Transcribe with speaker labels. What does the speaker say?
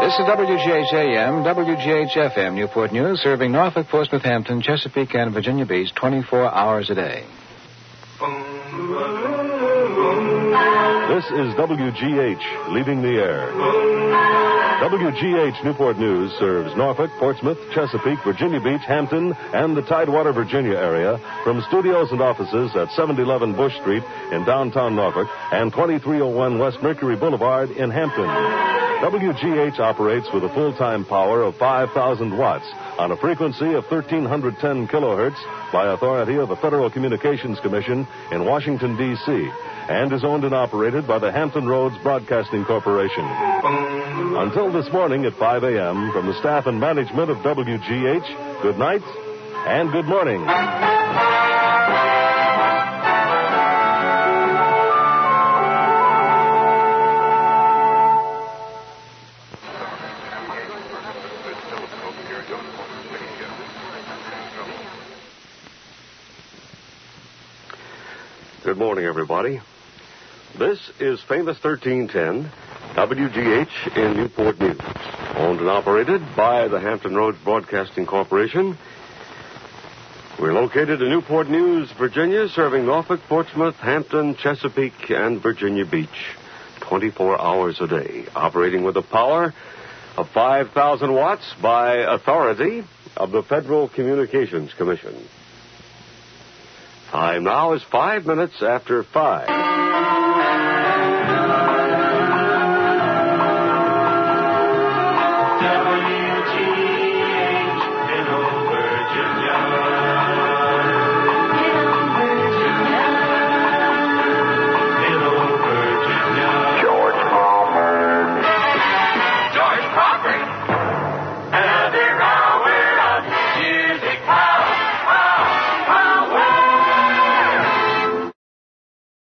Speaker 1: This is WGH-AM, WGH-FM, Newport News, serving Norfolk, Portsmouth, Hampton, Chesapeake, and Virginia Beach 24 hours a day.
Speaker 2: This is WGH, leaving the air. WGH Newport News serves Norfolk, Portsmouth, Chesapeake, Virginia Beach, Hampton, and the Tidewater, Virginia area from studios and offices at 711 Bush Street in downtown Norfolk and 2301 West Mercury Boulevard in Hampton. WGH operates with a full-time power of 5,000 watts on a frequency of 1,310 kilohertz by authority of the Federal Communications Commission in Washington, D.C., and is owned and operated by the Hampton Roads Broadcasting Corporation. Until this morning at 5 a.m., from the staff and management of WGH, good night and good morning.
Speaker 3: Good morning, everybody. This is Famous 1310, WGH in Newport News, owned and operated by the Hampton Roads Broadcasting Corporation. We're located in Newport News, Virginia, serving Norfolk, Portsmouth, Hampton, Chesapeake, and Virginia Beach 24 hours a day, operating with a power of 5,000 watts by authority of the Federal Communications Commission. Time now is 5 minutes after 5.